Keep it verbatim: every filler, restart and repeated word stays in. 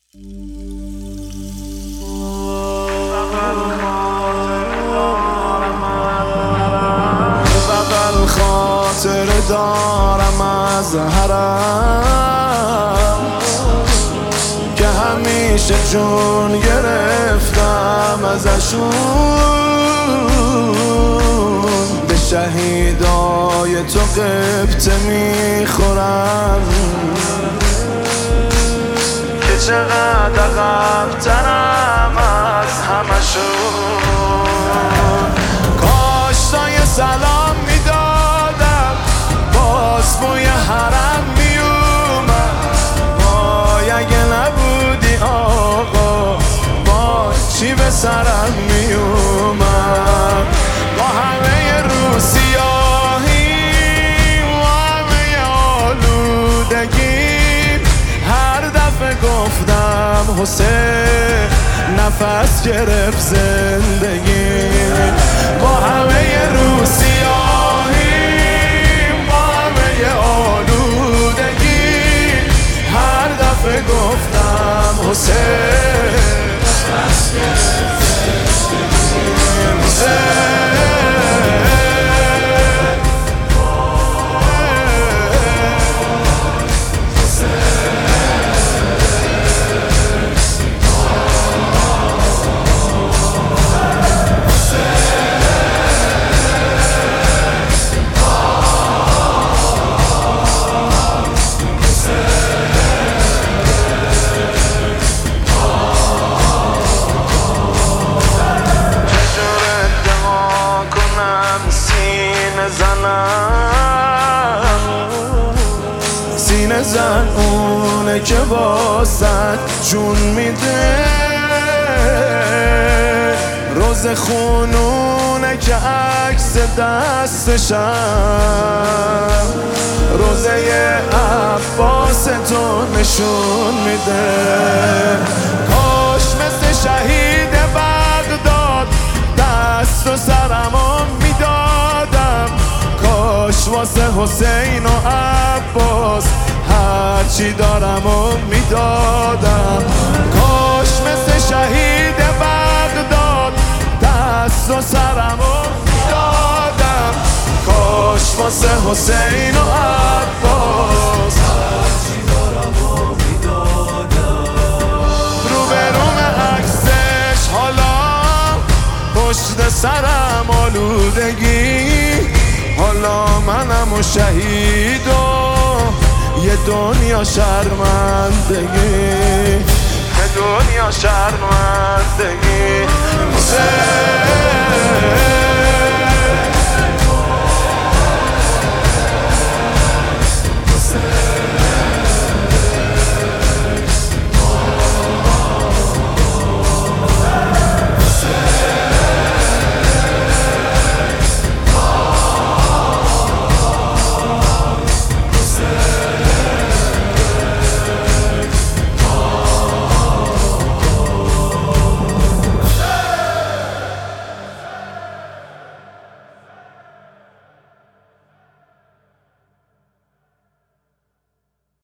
بغل خاطر دارم از حرم که همیشه جون گرفتم ازشون، به شهیدای تو قبطه میخورم که چقدر عقب‌ترم از همشون. کاش تا یه سلام میدادم باز بوی حرم میومد، وای اگه نبودی آقا وای چی به سرم میومد. با همه رو سیاهی و همه آلودگی هر دفعه گفتم حسین نفس گرفت زندگی. با همه رو سیاهی با همه آلودگی هر دفعه گفتم حسین نفس گرفت زندگی. حسین سینه زن اونه که واسد جون میده، روز خونونه که عکس دستشم روزه عباس تو نشون میده. کاش مثل شهید بغداد دست و سرمو میدادم، کاش واسه حسین و عباس هرچی دارم و میدادم. کاش مثل شهید بغداد دست و سرم و میدادم، کاش واسه حسین و عباس هرچی دارم و میدادم. روبروم عکسش حالا پشت سرم آلودگی، حالا منم و شهید و یه دنیا شرمندگی، یه دنیا شرمندگی.